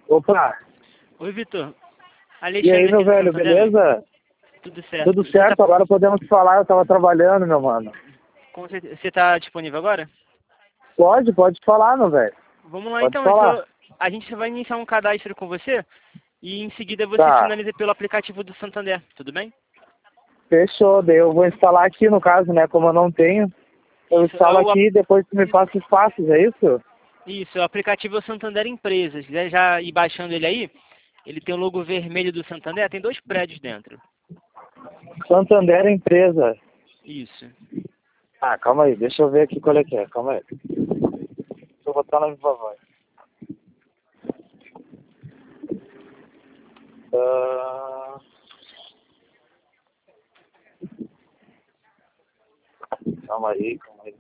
Opa! Oi, Vitor. E aí, Alexandre meu aqui do velho, Santander. beleza? Tudo certo. Tudo certo? Agora podemos falar, eu tava trabalhando, meu mano. Você tá disponível agora? Pode falar, meu velho. Vamos lá Pode então. falar. A gente vai iniciar um cadastro com você e em seguida você Tá, finaliza pelo aplicativo do Santander, tudo bem? fechou. Daí eu vou instalar aqui, no caso, né? Como eu não tenho, eu Isso, instalo aqui e depois tu me passa os passos, é isso? isso, o aplicativo é o Santander Empresas. Se quiser já ir baixando ele aí, ele tem o logo vermelho do Santander, tem 2 prédios dentro. Santander Empresa. Isso. Ah, calma aí, deixa eu ver aqui qual é que é, calma aí. Deixa eu botar na viva voz. Ah, calma aí, calma aí.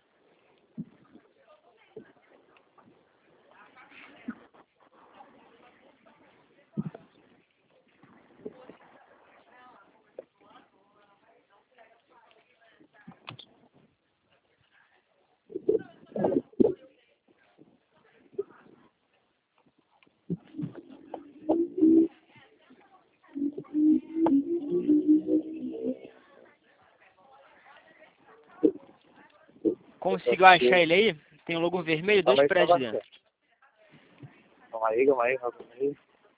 Conseguiu achar ele aí? Tem o logo vermelho, 2 Calma aí, prédios dentro. calma aí, calma aí, calma aí.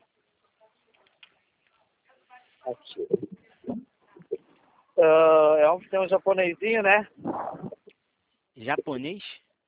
Aqui. Tem um japonesinho, né? Japonês?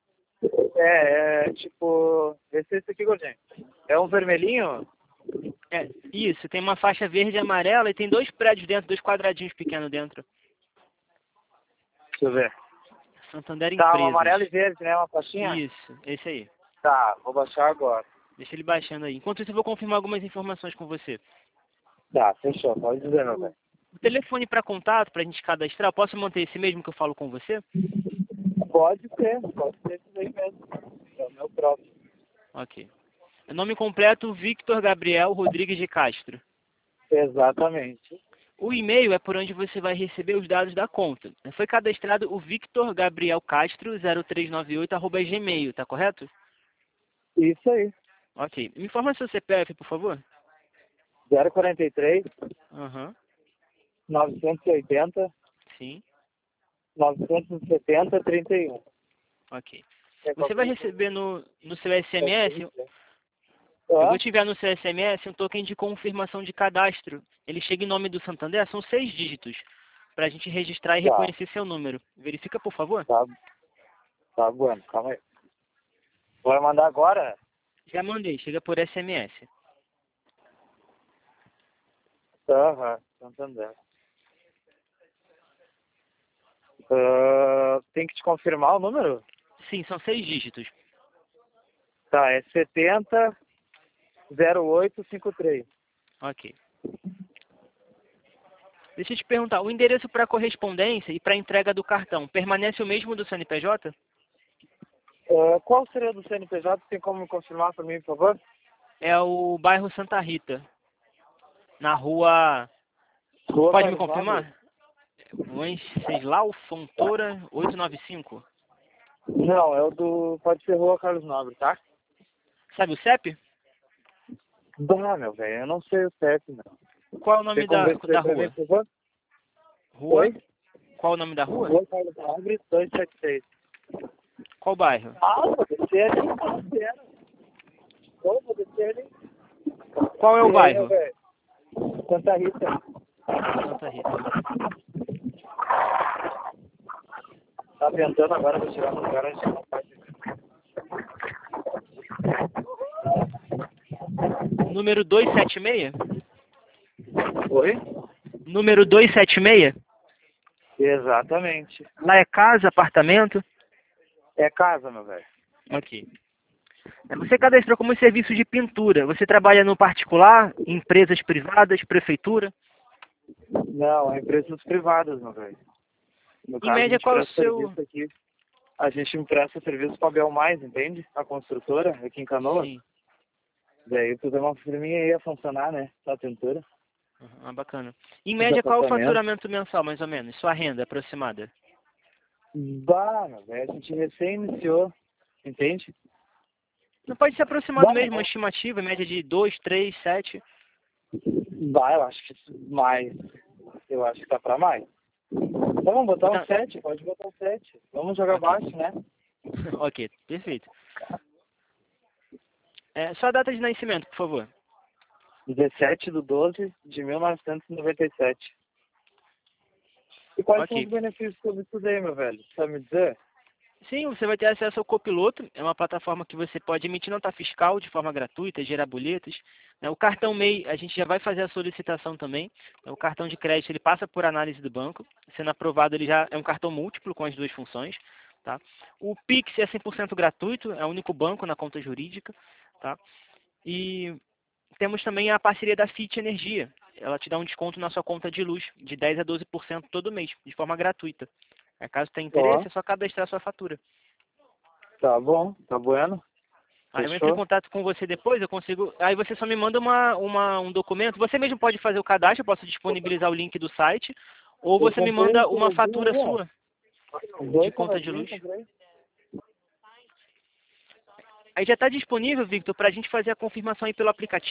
Tipo, esse aqui, gordinho. É um vermelhinho? É, isso, tem uma faixa verde e amarela e tem 2 prédios dentro, 2 quadradinhos pequenos dentro. Deixa eu ver. Santander Tá, um Empresas. amarelo e verde, né? Uma faixinha? Isso, esse aí. Tá, vou baixar agora. Deixa ele baixando aí. Enquanto isso, eu vou confirmar algumas informações com você. Tá, fechou. Pode dizer, meu velho. O telefone para contato, para a gente cadastrar, eu posso manter esse mesmo que eu falo com você? Pode ser isso aí mesmo. É o meu próprio. Ok. O nome completo, Victor Gabriel Rodrigues de Castro. Exatamente. O e-mail é por onde você vai receber os dados da conta. Foi cadastrado o Victor Gabriel Castro 0398 @gmail, tá correto? Isso aí. Ok. Me informa seu CPF, por favor. 043 Aham. 980 Sim. 970 31. Ok. É Você vai qualquer coisa. receber no seu SMS, eu vou Tá? te enviar no seu SMS um token de confirmação de cadastro. Ele chega em nome do Santander, são 6 dígitos, para a gente registrar e Tá, reconhecer seu número. Verifica, por favor. tá, tá bom. Calma aí. Vai mandar agora? Já mandei, chega por SMS. Aham, Santander. Tem que te confirmar o número? Sim, são 6 dígitos. Tá, é 700853. Ok. Deixa eu te perguntar, o endereço para correspondência e para entrega do cartão permanece o mesmo do CNPJ? Qual seria do CNPJ? Tem como me confirmar para mim, por favor? É o bairro Santa Rita, na rua... Rua Pode me Carlos Nobre? confirmar? Wenceslau Fontoura 895. Não, é o do... Pode ser Rua Carlos Nobre, tá? Sabe o CEP? Bah, meu velho, eu não sei o CEP, não. Qual é o Tem nome como ver isso aí da pra mim, rua? por favor? Rua? Oi? Qual é o nome da rua? Rua Carlos Nobre, 276. Qual bairro? Ah, vou descer ali, parceiro. Vou descer ali. Qual é o E aí, meu bairro? velho? Santa Rita. Santa Rita. Tá ventando agora, vou tirar no lugar onde não pode. Número 276? Oi? Número 276? Exatamente. Lá é casa, apartamento? É casa, meu velho. Ok. Você cadastrou como serviço de pintura. Você trabalha no particular, em empresas privadas, prefeitura? Não, é empresas privadas, meu velho. No Em caso, a média, gente qual é o presta seu... serviço aqui. A gente presta serviço para a Bel Mais, entende? A construtora aqui em Canoas. Sim. Daí tu deu uma firminha aí a funcionar, né? A pintura. Ah, bacana. Em Os média, qual é o apartamentos. faturamento mensal, mais ou menos? Sua renda aproximada? Bah, meu velho, a gente recém iniciou, entende? Não pode ser aproximado Dá, mesmo, uma estimativa, média de 2, 3, 7. dá, eu acho que mais. Eu acho que tá pra mais. Então vamos botar um Então, 7, pode botar um 7. Vamos jogar ok. baixo, né? Ok, perfeito. Só a data de nascimento, por favor. 17/12/1997. E quais são os Ok. benefícios sobre isso daí, meu velho? Sabe me dizer? Sim, você vai ter acesso ao Copiloto, é uma plataforma que você pode emitir nota fiscal de forma gratuita, gerar boletos. O cartão MEI, a gente já vai fazer a solicitação também. O cartão de crédito, ele passa por análise do banco. Sendo aprovado, ele já é um cartão múltiplo com as duas funções. Tá? O Pix é 100% gratuito, é o único banco na conta jurídica. Tá? E temos também a parceria da FIT Energia. Ela te dá um desconto na sua conta de luz, de 10 a 12% todo mês, de forma gratuita. Caso tenha Ó, interesse, é só cadastrar a sua fatura. tá bom, tá bueno. Aí eu entro em Fechou? contato com você depois, eu consigo. Aí você só me manda um documento. Você mesmo pode fazer o cadastro, eu posso disponibilizar o link do site. Ou Eu você me comprei manda um uma CVzinho fatura aí, ó. sua Os de dois conta de CVzinhos, luz. comprei. Aí já está disponível, Victor, para a gente fazer a confirmação aí pelo aplicativo.